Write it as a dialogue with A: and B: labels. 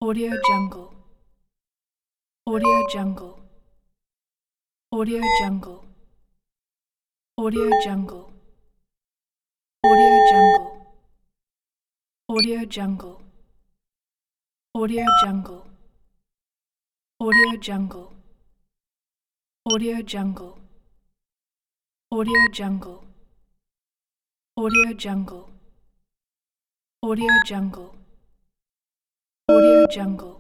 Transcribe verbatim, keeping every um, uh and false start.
A: Audio Jungle. Audio Jungle. Audio Jungle. Audio Jungle. Audio Jungle. Audio Jungle. Audio Jungle. Audio Jungle. Audio Jungle. Audio Jungle. Audio Jungle. Audio Jungle. Audio Jungle.